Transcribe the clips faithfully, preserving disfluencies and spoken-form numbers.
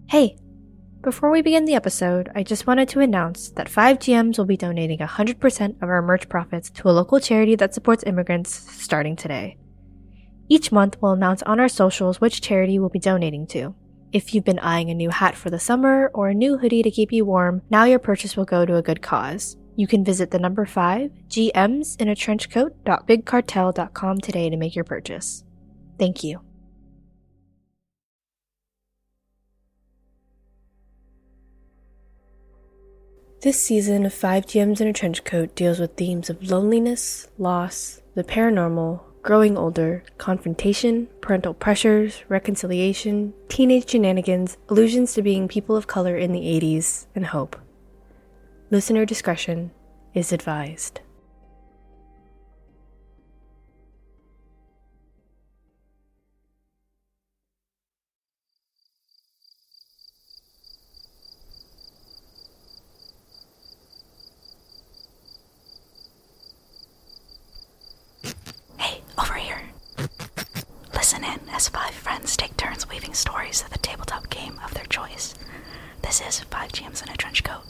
Hey, before we begin the episode, I just wanted to announce that five G Ms will be donating one hundred percent of our merch profits to a local charity that supports immigrants starting today. Each month, we'll announce on our socials which charity we'll be donating to. If you've been eyeing a new hat for the summer or a new hoodie to keep you warm, now your purchase will go to a good cause. You can visit the number five G Ms in a trench coat dot big cartel dot com today to make your purchase. Thank you. This season of five G Ms in a Trench Coat deals with themes of loneliness, loss, the paranormal, growing older, confrontation, parental pressures, reconciliation, teenage shenanigans, allusions to being people of color in the eighties, and hope. Listener discretion is advised. Listen in as five friends take turns weaving stories of the tabletop game of their choice. This is five G Ms in a Trench Coat.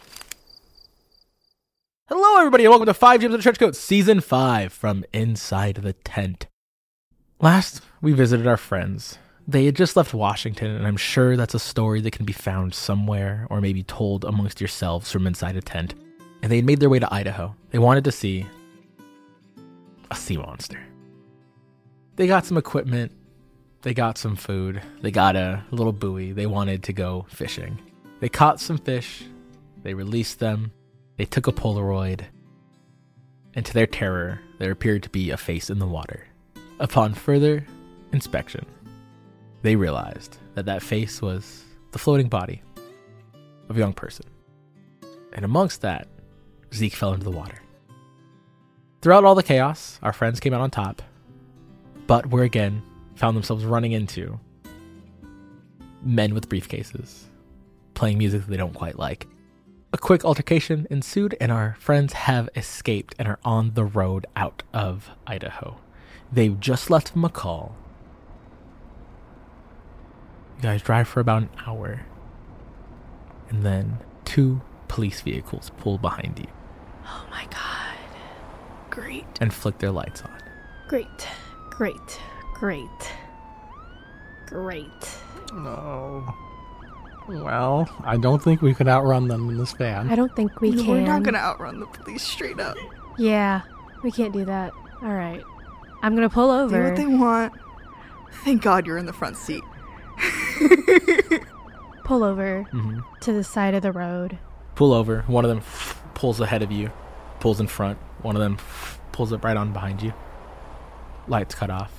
Hello everybody and welcome to five G Ms in a Trench Coat, Season five from Inside the Tent. Last, we visited our friends. They had just left Washington, and I'm sure that's a story that can be found somewhere or maybe told amongst yourselves from inside a tent. And they had made their way to Idaho. They wanted to see a sea monster. They got some equipment, they got some food, they got a little buoy, they wanted to go fishing. They caught some fish, they released them, they took a Polaroid, and to their terror, there appeared to be a face in the water. Upon further inspection, they realized that that face was the floating body of a young person. And amongst that, Zeke fell into the water. Throughout all the chaos, our friends came out on top, but were again found themselves running into men with briefcases, playing music that they don't quite like. A quick altercation ensued, and our friends have escaped and are on the road out of Idaho. They've just left McCall. You guys drive for about an hour, and then two police vehicles pull behind you. Oh my god. Great. And flick their lights on. Great. Great. Great. Great. No. Well, I don't think we could outrun them in this van. I don't think we no, can. We're not going to outrun the police straight up. Yeah, we can't do that. All right. I'm going to pull over. Do what they want. Thank God you're in the front seat. Pull over Mm-hmm. to the side of the road. Pull over. One of them pulls ahead of you, pulls in front. One of them pulls up right on behind you. Lights cut off.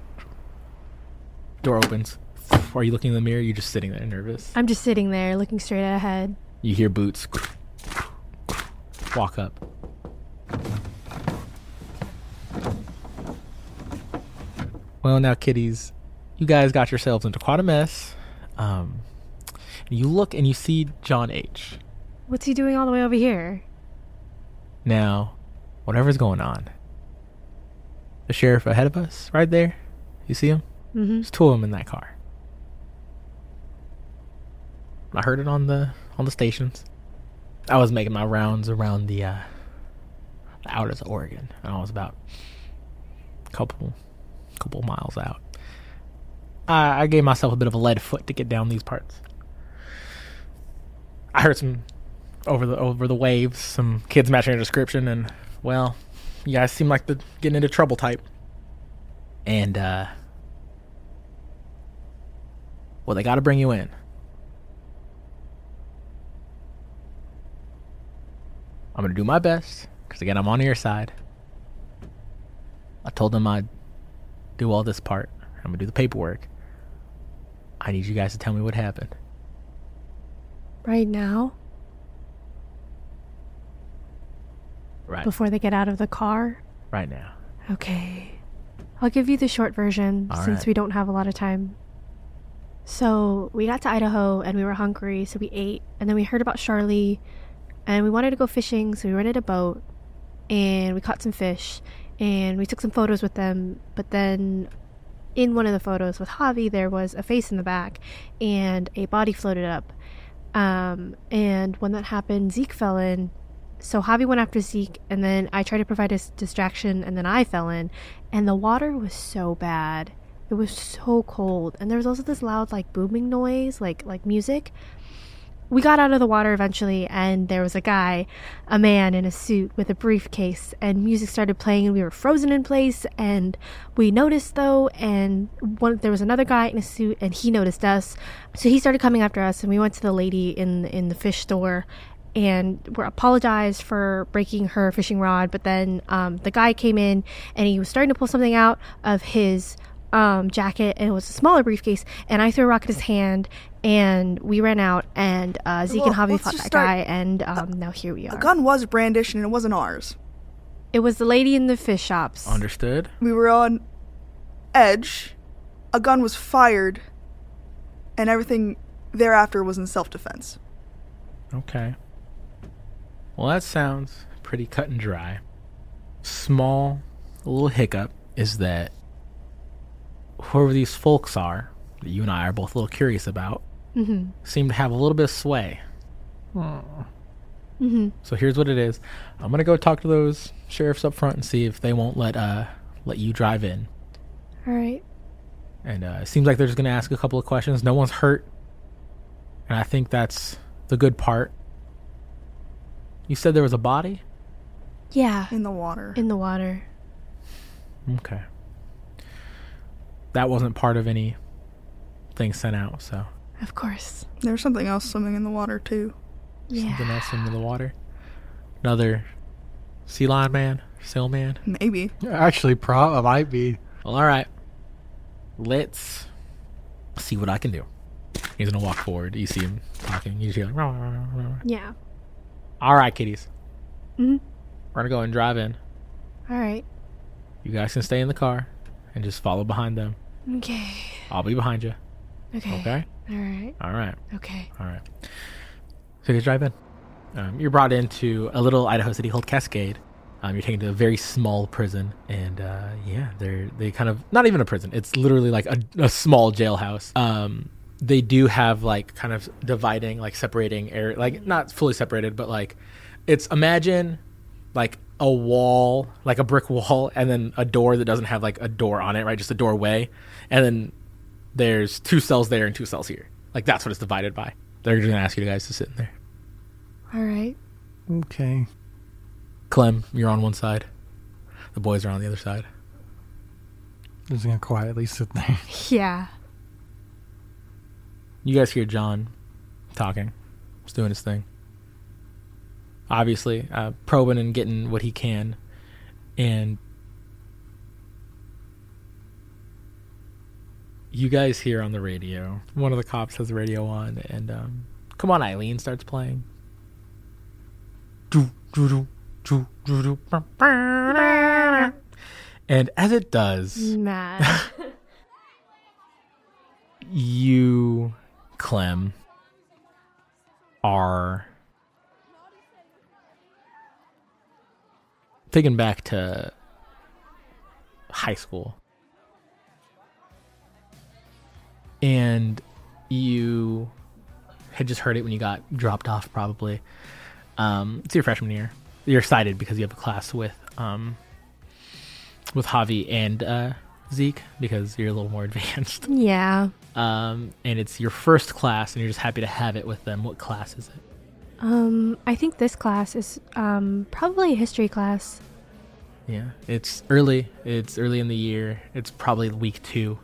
Door opens. Are you looking in the mirror? You're just sitting there nervous. I'm just sitting there looking straight ahead. You hear boots. Walk up. Well, now, kiddies, you guys got yourselves into quite a mess. Um, you look and you see John H. What's he doing all the way over here? Now, whatever's going on, the sheriff ahead of us, right there, you see him? Mm-hmm. There's two of them in that car. I heard it on the on the stations. I was making my rounds around the uh, the outers of Oregon, and I was about a couple couple miles out. I, I gave myself a bit of a lead foot to get down these parts. I heard some over the over the waves, some kids matching a description, and well, you guys seem like the getting into trouble type. And uh, well, they got to bring you in. I'm going to do my best, because again, I'm on your side. I told them I'd do all this part. I'm going to do the paperwork. I need you guys to tell me what happened. Right now? Right. Before they get out of the car? Right now. Okay. I'll give you the short version, All since right. we don't have a lot of time. So, we got to Idaho, and we were hungry, so we ate. And then we heard about Charlie, and we wanted to go fishing, so we rented a boat. And we caught some fish. And we took some photos with them. But then in one of the photos with Javi, there was a face in the back and a body floated up. Um, and when that happened, Zeke fell in. So Javi went after Zeke, and then I tried to provide a distraction, and then I fell in. And the water was so bad. It was so cold. And there was also this loud, like, booming noise, like like music. We got out of the water eventually, and there was a guy, a man in a suit with a briefcase, and music started playing, and we were frozen in place, and we noticed, though, and one, there was another guy in a suit, and he noticed us, so he started coming after us, and we went to the lady in, in the fish store, and we apologized for breaking her fishing rod, but then um, the guy came in, and he was starting to pull something out of his um, jacket, and it was a smaller briefcase, and I threw a rock at his hand, and we ran out, and uh, Zeke Well, and Javi let's fought just that start- guy, and um, now here we are. A gun was brandished and it wasn't ours. It was the lady in the fish shops. Understood. We were on edge. A gun was fired. And everything thereafter was in self-defense. Okay. Well, that sounds pretty cut and dry. Small little hiccup is that whoever these folks are, that you and I are both a little curious about, Mm-hmm. seem to have a little bit of sway. Mm-hmm. So here's what it is. I'm gonna go talk to those sheriffs up front and see if they won't let uh let you drive in. All right. And uh, it seems like they're just gonna ask a couple of questions. No one's hurt, and I think that's the good part. You said there was a body? Yeah. In the water. In the water. Okay. That wasn't part of any thing sent out, so Of course. There was something else swimming in the water, too. Yeah. something else into the water. Another sea lion man, sail man. Maybe. Actually, pro- it might be. Well, all right. Let's see what I can do. He's gonna walk forward. You see him talking. You hear like, "Rah, rah, rah, rah." Yeah. All right, kiddies. Mm-hmm. We're gonna go and drive in. All right. You guys can stay in the car and just follow behind them. Okay. I'll be behind you. Okay. Okay. All right. All right. Okay. All right. So you guys drive in. Um, you're brought into a little Idaho city called Cascade. Um, you're taken to a very small prison, and uh, yeah, they're they kind of not even a prison. It's literally like a, a small jailhouse. Um, they do have like kind of dividing, like separating area, like not fully separated, but like it's imagine like a wall, like a brick wall, and then a door that doesn't have like a door on it, right? Just a doorway, and then there's two cells there and two cells here. Like that's what it's divided by. They're just gonna ask you guys to sit in there. All right. Okay. Clem, you're on one side. The boys are on the other side. Just gonna quietly sit there. Yeah. You guys hear John talking. He's doing his thing. Obviously, uh, probing and getting what he can. And you guys hear on the radio, one of the cops has the radio on, and um, Come On Eileen starts playing. And as it does, Mad. you, Clem, are taken back to high school. And you had just heard it when you got dropped off, probably. Um, it's your freshman year. You're excited because you have a class with um, with Javi and uh, Zeke because you're a little more advanced. Yeah. Um, and it's your first class, and you're just happy to have it with them. What class is it? Um, I think this class is um probably a history class. Yeah, it's early. It's early in the year. It's probably week two.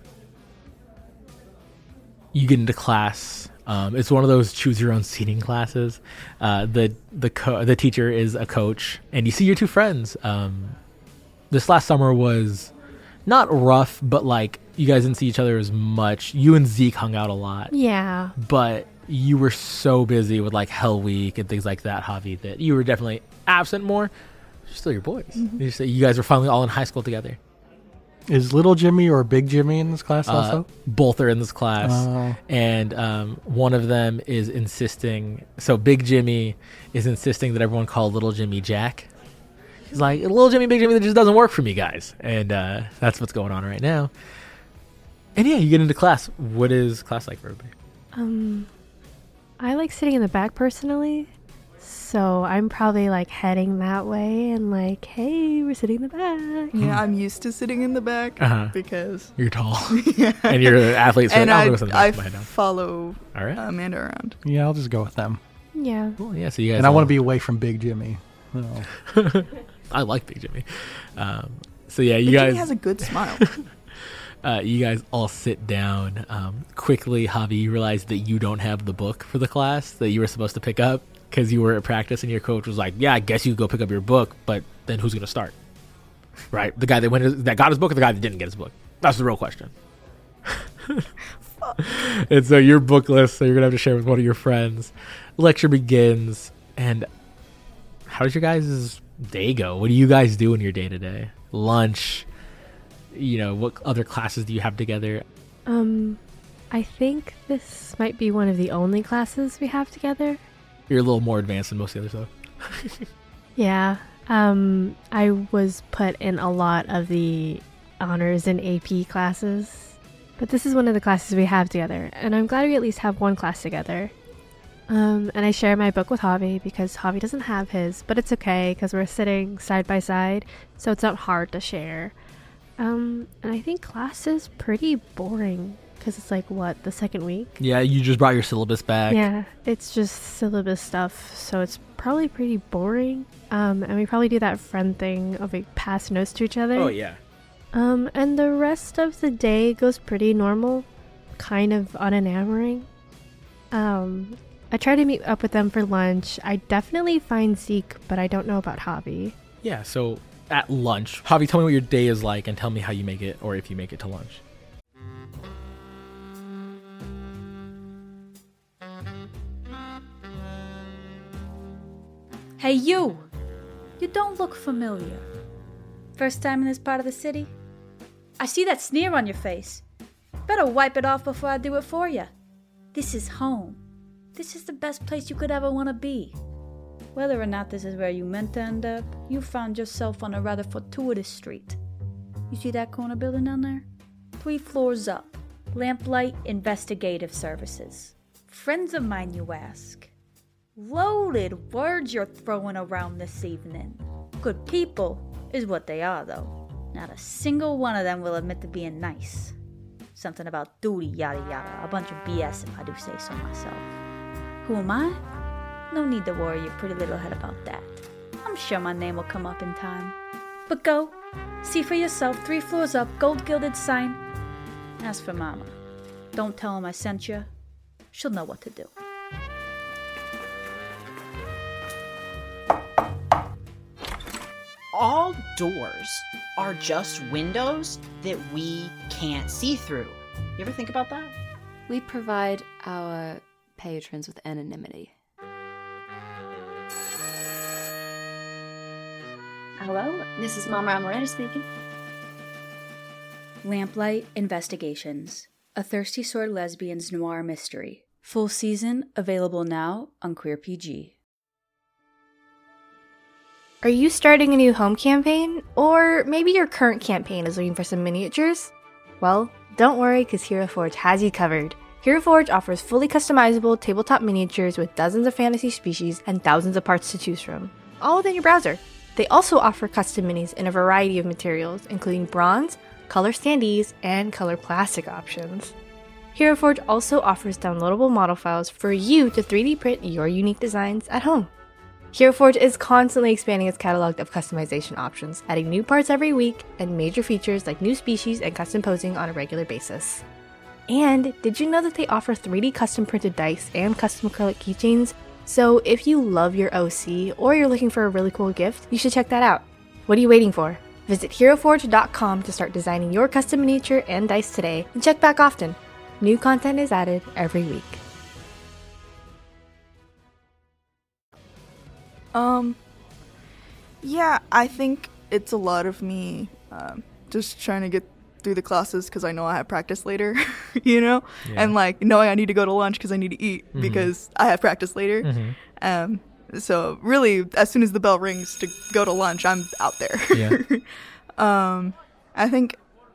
You get into class. Um, it's one of those choose your own seating classes. Uh, the the co- the teacher is a coach, and you see your two friends. Um, this last summer was not rough, but like you guys didn't see each other as much. You and Zeke hung out a lot, Yeah. but you were so busy with like Hell Week and things like that, Javi, that you were definitely absent more. You're still your boys. You, just, you guys were finally all in high school together. Is little Jimmy or big Jimmy in this class Uh, also? both are in this class, Oh. and um, one of them is insisting. So Big Jimmy is insisting that everyone call Little Jimmy Jack. He's like, Little Jimmy, Big Jimmy, that just doesn't work for me, guys, and uh, that's what's going on right now. And yeah, you get into class. What is class like for everybody? Um, I like sitting in the back personally. So I'm probably like heading that way and like, hey, we're sitting in the back. Yeah, I'm used to sitting in the back Uh-huh. because You're tall. yeah. And you're an athlete. So and like, I, I'll go sit in the I back of my head down. follow All right. Amanda around. Yeah, I'll just go with them. Yeah. Cool. Yeah, so you guys And I want all- to be away from Big Jimmy. So. I like Big Jimmy. Um, so yeah, you But guys Jimmy has a good smile. uh, you guys all sit down. Um, quickly, Javi, you realize that you don't have the book for the class that you were supposed to pick up because you were at practice and your coach was like, yeah, I guess you go pick up your book, but then who's going to start? Right? The guy that went that got his book or the guy that didn't get his book? That's the real question. And so you're bookless, so you're going to have to share with one of your friends. Lecture begins, and how does your guys' day go? What do you guys do in your day to day? Lunch, you know, what other classes do you have together? Um, I think this might be one of the only classes we have together. You're a little more advanced than most of the other stuff. Yeah. Um, I was put in a lot of the honors and A P classes, but this is one of the classes we have together, and I'm glad we at least have one class together. Um, and I share my book with Javi because Javi doesn't have his, but it's okay because we're sitting side by side, so it's not hard to share. Um, and I think class is pretty boring because it's like, what, the second week? Yeah, you just brought your syllabus back. Yeah, it's just syllabus stuff, so it's probably pretty boring. Um, and we probably do that friend thing of like pass notes to each other. Oh, yeah. Um, and the rest of the day goes pretty normal, kind of unenamoring. Um, I try to meet up with them for lunch. I definitely find Zeke, but I don't know about Javi. Yeah, so at lunch, Javi, tell me what your day is like and tell me how you make it or if you make it to lunch. Hey, you! You don't look familiar. First time in this part of the city? I see that sneer on your face. Better wipe it off before I do it for you. This is home. This is the best place you could ever want to be. Whether or not this is where you meant to end up, you found yourself on a rather fortuitous street. You see that corner building down there? Three floors up. Lamplight Investigative Services. Friends of mine, you ask. Loaded words you're throwing around this evening. Good people is what they are, though. Not a single one of them will admit to being nice. Something about duty, yada yada. A bunch of B S if I do say so myself. Who am I? No need to worry your pretty little head about that. I'm sure my name will come up in time. But go, see for yourself, three floors up, gold-gilded sign. As for Mama, don't tell him I sent you. She'll know what to do. All doors are just windows that we can't see through. You ever think about that? We provide our patrons with anonymity. Hello, this is Mama Amaretta speaking. Lamplight Investigations, a Thirsty Sword Lesbians noir mystery. Full season available now on Queer P G. Are you starting a new home campaign? Or maybe your current campaign is looking for some miniatures? Well, don't worry, because Hero Forge has you covered. Hero Forge offers fully customizable tabletop miniatures with dozens of fantasy species and thousands of parts to choose from, all within your browser. They also offer custom minis in a variety of materials, including bronze, color standees, and color plastic options. Hero Forge also offers downloadable model files for you to three D print your unique designs at home. Hero Forge is constantly expanding its catalog of customization options, adding new parts every week and major features like new species and custom posing on a regular basis. And did you know that they offer three D custom printed dice and custom acrylic keychains? So if you love your O C or you're looking for a really cool gift, you should check that out. What are you waiting for? Visit hero forge dot com to start designing your custom miniature and dice today, and check back often. New content is added every week. Um, yeah, I think it's a lot of me um, just trying to get through the classes because I know I have practice later, you know? Yeah. And, like, knowing I need to go to lunch because I need to eat Mm-hmm. because I have practice later. Mm-hmm. Um, so, really, as soon as the bell rings to go to lunch, I'm out there. Yeah. um, I think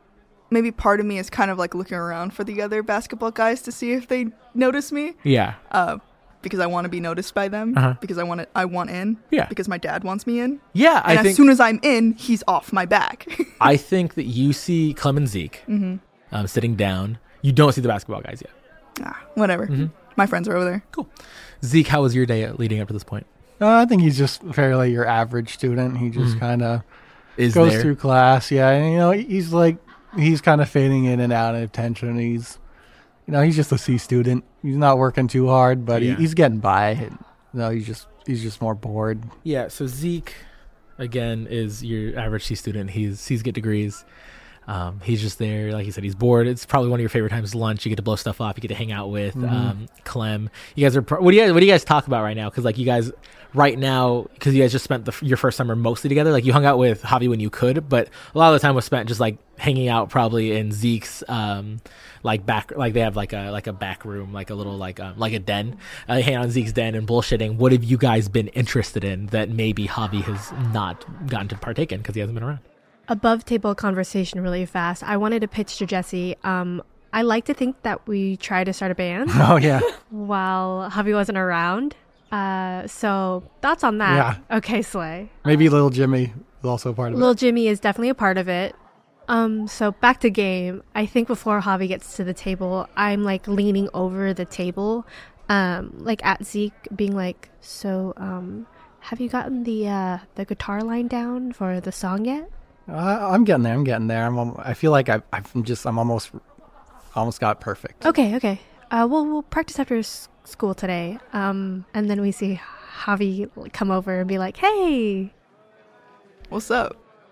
maybe part of me is kind of like looking around for the other basketball guys to see if they notice me. Yeah. Uh, because I want to be noticed by them. Uh-huh. Because I want it, I want in. Yeah. Because my dad wants me in. Yeah, and I as think. soon as I'm in, he's off my back. I think that you see Clem and Zeke mm-hmm. um, sitting down. You don't see the basketball guys yet. Ah, whatever. Mm-hmm. My friends are over there. Cool. Zeke, how was your day leading up to this point? Uh, I think he's just fairly your average student. He just Mhm. kind of Is goes there? through class. Yeah, and, you know, he's like he's kind of fading in and out of attention. He's, you know, he's just a C student. He's not working too hard, but Yeah. he, he's getting by. And, you know, he's just he's just more bored. Yeah. So Zeke, again, is your average C student. He's he's get degrees. Um, he's just there, like you said, he's bored. It's probably one of your favorite times, lunch. You get to blow stuff off. You get to hang out with Mhm. um, Clem. You guys are. Pro- what do you guys? What do you guys talk about right now? Because like you guys, right now, because you guys just spent the, your first summer mostly together. Like you hung out with Javi when you could, but a lot of the time was spent just like hanging out, probably in Zeke's um, like back. Like they have like a like a back room, like a little like um, like a den. Uh, hang out in Zeke's den and bullshitting. What have you guys been interested in that maybe Javi has not gotten to partake in because he hasn't been around? Above table conversation really fast. I wanted to pitch to Jesse. Um, I like to think that we try to start a band Oh yeah, while Javi wasn't around. Uh, so thoughts on that? Yeah. Okay, Slay. maybe little Jimmy is also part of Little it. Jimmy is definitely a part of it. Um, so back to game. I think before Javi gets to the table, I'm like leaning over the table, um, like at Zeke, being like, "So, um, have you gotten the uh, the guitar line down for the song yet?" Uh, I'm getting there. I'm getting there. I'm. al- I feel like I, I'm just. I'm almost. Almost got perfect. Okay, okay. Uh, well, we'll practice after s- school today. Um, and then we see Javi like, come over and be like, "Hey, What's up?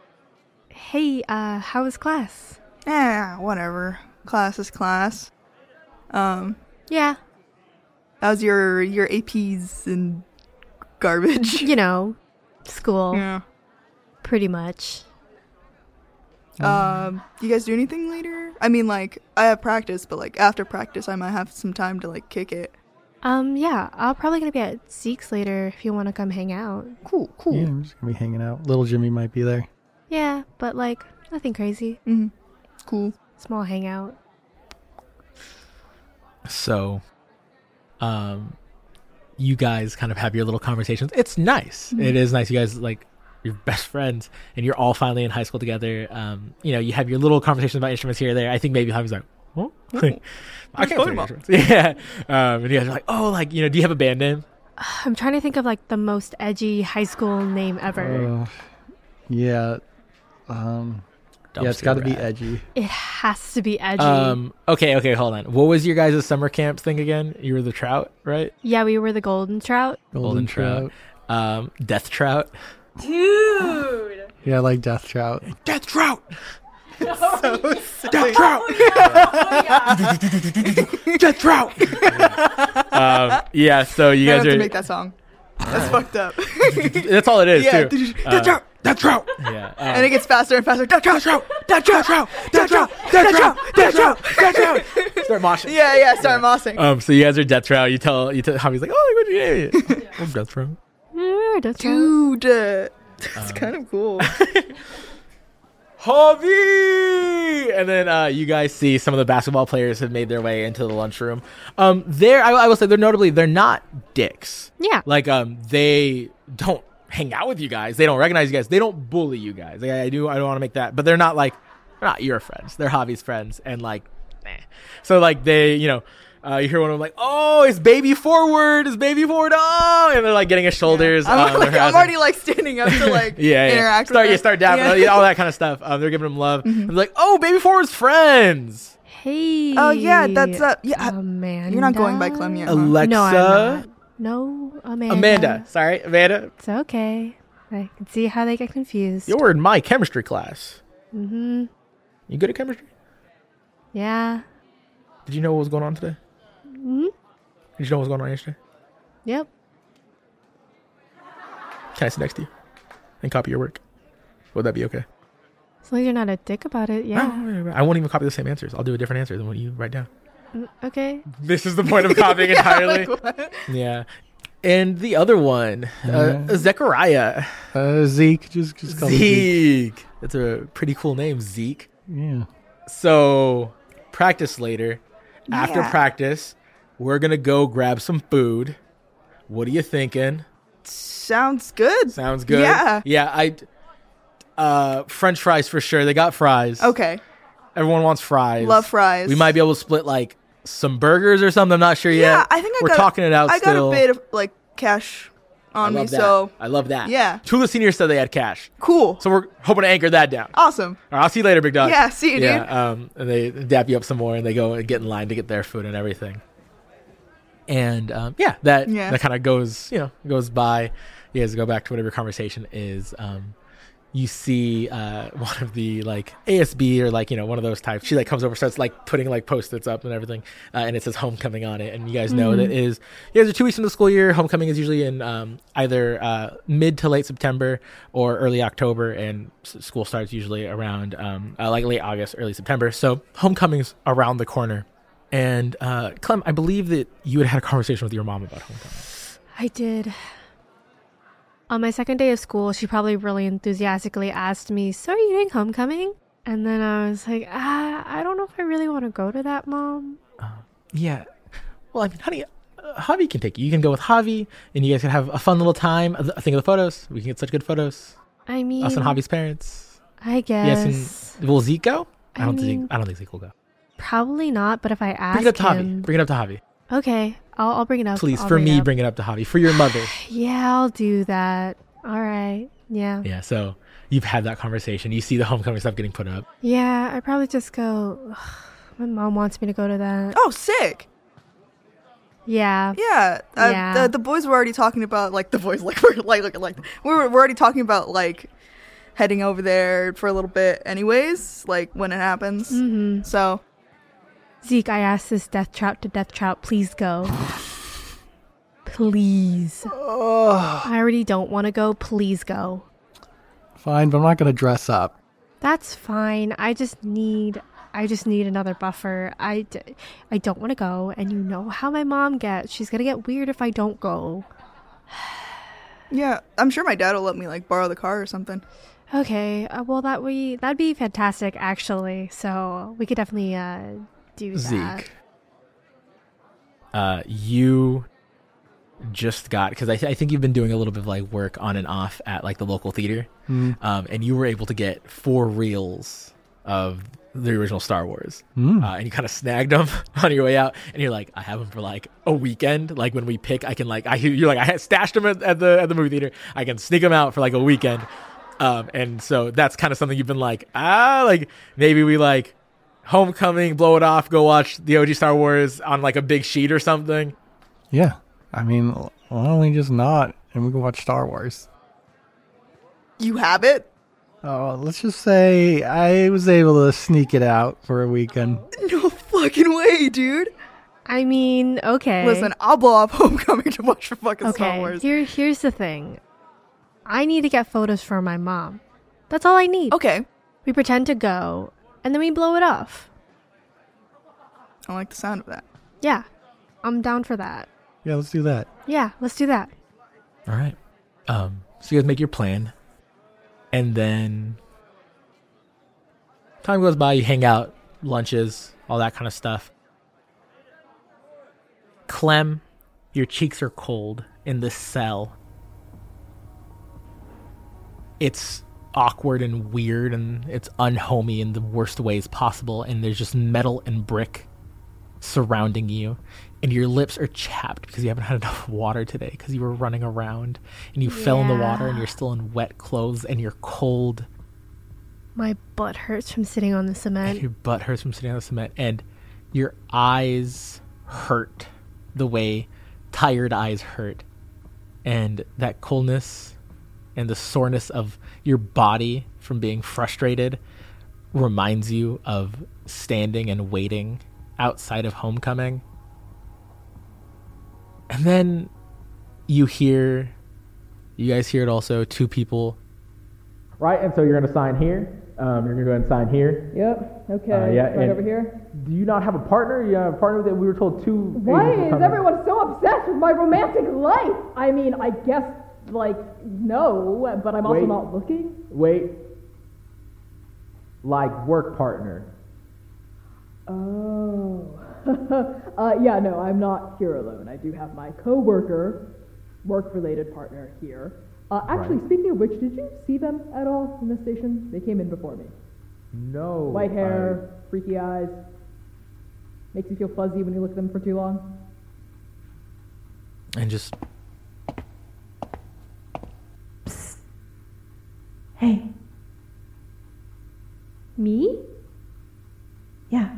hey, uh, how was class?" Eh, whatever. Class is class. Um, Yeah, how's your your A Ps and garbage? you know, school, Yeah. pretty much. Um, do you guys do anything later? I mean, like, I have practice, but like after practice, I might have some time to like kick it. Um, yeah, I'm probably gonna be at Zeke's later if you want to come hang out. Cool, cool. Yeah, I'm just gonna be hanging out. Little Jimmy might be there. Yeah, but like nothing crazy. Mm-hmm. Cool. Small hangout. So, um, you guys kind of have your little conversations. It's nice. Mm-hmm. It is nice. You guys like you're best friends, and you're all finally in high school together. Um, you know, you have your little conversations about instruments here or there. I think maybe Javi's like, "Oh, I can't What's play going on?" instruments." Yeah. Um, and you guys are like, "Oh, like you know, do you have a band name?" I'm trying to think of like the most edgy high school name ever. Uh, yeah. Um. yeah, it's Dumpster got to be rat. edgy. It has to be edgy. Um. Okay. Okay. Hold on. What was your guys' summer camp thing again? You were the trout, right? Yeah, we were the golden trout. Golden trout. Um. Death trout. Dude! Yeah, like death trout. Death trout. So Death trout. Death trout. um, yeah. So you I guys have are. to make that song. That's fucked up. That's all it is Yeah, too. Death Uh, trout. Death trout. Yeah. Um, And it gets faster and faster. Death trout. trout. Death trout. Trout. Death trout. Death trout. Death trout. Death trout. Start moshing. Yeah, yeah. Start mossing. Um. So you guys are Death trout. You tell. You tell. Javi's like, oh, like, what do you name it? I'm Death trout. Yeah, we were Death trout. Dude, uh, that's Um, kind of cool. Javi! And then uh, you guys see some of the basketball players have made their way into the lunchroom. Um, they're, I, I will say, they're notably, they're not dicks. Yeah. Like, um, they don't hang out with you guys. They don't recognize you guys. They don't bully you guys. Like, I do, I don't want to make that, but they're not like, they're not your friends. They're Javi's friends. And like, meh. So like they, you know, uh, you hear one of them like, oh, it's baby forward, it's baby forward, oh, and they're like getting his shoulders. I'm, um, like, they're I'm housing- already like standing up to like yeah, yeah. interact Start, with you them. start dapping, Yeah. all that kind of stuff. Um, they're giving him love. And they're like, oh, baby forward's friends. Hey. Oh, yeah, that's, uh, yeah, Amanda. You're not going by Clem yet, huh? Alexa. No, I'm not. No, Amanda. Amanda. Sorry, Amanda. It's okay. I can see how they get confused. You're in my chemistry class. Mm-hmm. You good at chemistry? Yeah. Did you know what was going on today? Mm-hmm. Did you know what was going on yesterday? Yep. Can I sit next to you and copy your work? Would that be okay? As long as you're not a dick about it, yeah. Oh, I won't even copy the same answers. I'll do a different answer than what you write down. Mm, Okay. This is the point of copying Yeah, entirely. like, what? Yeah. And the other one, uh, Yeah. Zechariah. Uh, Zeke, just just call him Zeke. Zeke. That's a pretty cool name, Zeke. Yeah. So practice later. After Yeah. practice, we're gonna go grab some food. What are you thinking? Sounds good. Sounds good. Yeah. Yeah. I. Uh, French fries for sure. They got fries. Okay. Everyone wants fries. Love fries. We might be able to split like some burgers or something. I'm not sure Yeah, yet. I think I we're got, talking it out. I still. got a bit of like cash I on me, love that. so I love that. Yeah. Two of the seniors said they had cash, cool. so we're hoping to anchor that down. Awesome. All right, I'll see you later, big dog. Yeah, see you, yeah, dude. Um, and they dap you up some more, and they go and get in line to get their food and everything. And um, yeah, that Yeah. that kind of goes, you know, goes by. You guys go back to whatever your conversation is. Um, you see uh, one of the like A S B or like, you know, one of those types. She like comes over, starts like putting like Post-its up and everything, uh, and it says homecoming on it. And you guys know Mm-hmm. that it is you guys are two weeks into the school year. Homecoming is usually in um, either uh, mid to late September or early October, and s- school starts usually around um, uh, like late August, early September. So homecoming's around the corner. And uh, Clem, I believe that you had had a conversation with your mom about homecoming. I did. On my second day of school, she probably really enthusiastically asked me, "So are you doing homecoming?" And then I was like, ah, I don't know if I really want to go to that, Mom. Yeah. Well, I mean, honey, uh, Javi can take you. You can go with Javi, and you guys can have a fun little time. I think of the photos. We can get such good photos. I mean, Us and Javi's parents. I guess. Yes, and will Zeke go? I I don't mean- think. I don't think Zeke will go. Probably not, but if I ask Bring it up to Javi. him... Bring it up to Javi. Okay, I'll, I'll bring it up. Please, I'll for bring me, it up. bring it up to Javi. For your mother. Yeah, I'll do that. All right. Yeah. Yeah. So you've had that conversation. You see the homecoming stuff getting put up. Yeah, I probably just go, "Ugh, my mom wants me to go to that. Oh, sick. Yeah. Yeah. Uh, Yeah. The, the boys were already talking about like the boys like we're like like like we were we're already talking about like heading over there for a little bit, anyways. Like when it happens. Mm-hmm. So Zeke, I asked this death trout to death trout, please go. Please. I already don't want to go. Please go. Fine, but I'm not going to dress up. That's fine. I just need I just need another buffer. I, d- I don't want to go, and you know how my mom gets. She's going to get weird if I don't go. yeah, I'm sure my dad will let me like borrow the car or something. Okay. Uh, well, that we that'd be fantastic actually. So, we could definitely uh do that. Zeke. Uh, you just got because I, th- I think you've been doing a little bit of like work on and off at like the local theater, Mm. um, and you were able to get four reels of the original Star Wars, Mm. uh, and you kind of snagged them on your way out, and you're like, I have them for like a weekend. Like when we pick, I can like I you're like I had stashed them at, at the at the movie theater. I can sneak them out for like a weekend, um, and so that's kind of something you've been like ah like maybe we like homecoming, blow it off, go watch the O G Star Wars on like a big sheet or something. Yeah. I mean, why don't we just not and we can watch Star Wars? You have it? Oh, let's just say I was able to sneak it out for a weekend. No fucking way, dude. I mean, okay. Listen, I'll blow up homecoming to watch for fucking Star Okay, Wars. here, here's the thing. I need to get photos for my mom. That's all I need. Okay. We pretend to go, and then we blow it off. I like the sound of that. Yeah, I'm down for that. Yeah, let's do that. Yeah, let's do that. All right. Um, so you guys make your plan, and then time goes by. You hang out, lunches, all that kind of stuff. Clem, your cheeks are cold in this cell. It's awkward and weird, and it's unhomey in the worst ways possible, and there's just metal and brick surrounding you, and your lips are chapped because you haven't had enough water today because you were running around, and you fell in the water, and you're still in wet clothes, and you're cold, My butt hurts from sitting on the and cement. your butt hurts from sitting on the cement, and your eyes hurt the way tired eyes hurt, and that coldness and the soreness of your body from being frustrated reminds you of standing and waiting outside of homecoming. And then you hear, you guys hear it also, two people. Right, and so you're going to sign here. Um, you're going to go ahead and sign here. Yep. Okay. Uh, yeah, right and- over here. Do you not have a partner? You have a partner that we were told two. Why agents were is coming. everyone so obsessed with my romantic life? I mean, I guess, like, no, but I'm also Wait. not looking. Wait. Like work partner. Oh. uh, yeah, no, I'm not here alone. I do have my co-worker, work-related partner here. Uh, actually, Right. speaking of which, did you see them at all in the station? They came in before me. No. White hair, freaky eyes. Makes you feel fuzzy when you look at them for too long. And just Hey. Me? Yeah.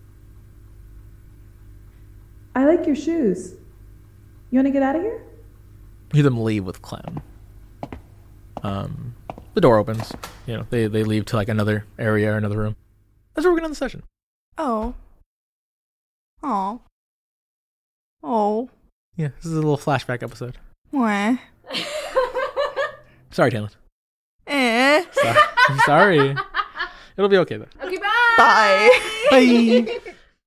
I like your shoes. You want to get out of here? hear them leave with Clown. Um, the door opens. You know, they, they leave to like another area or another room. That's where we're gonna end the session. Oh. Oh. Oh. Yeah, this is a little flashback episode. Wah. Sorry, Talon. Eh. Sorry. I'm sorry. It'll be okay though. Okay, bye. Bye. Bye.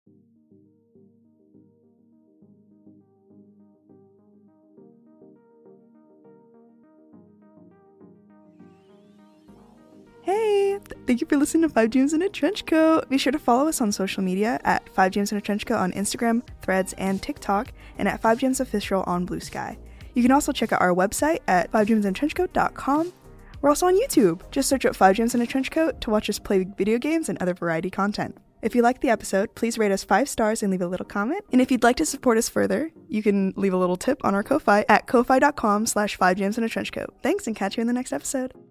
Hey, th- thank you for listening to Five James in a Trench Coat. Be sure to follow us on social media at Five James in a Trench Coat on Instagram, Threads, and TikTok, and at Five James Official on Blue Sky. You can also check out our website at five james in a trench coat dot com. We're also on YouTube. Just search up Five James in a Trench Coat to watch us play video games and other variety content. If you liked the episode, please rate us five stars and leave a little comment. And if you'd like to support us further, you can leave a little tip on our Ko-Fi at ko-fi dot com slash five jams in a trench coat. Thanks, and catch you in the next episode.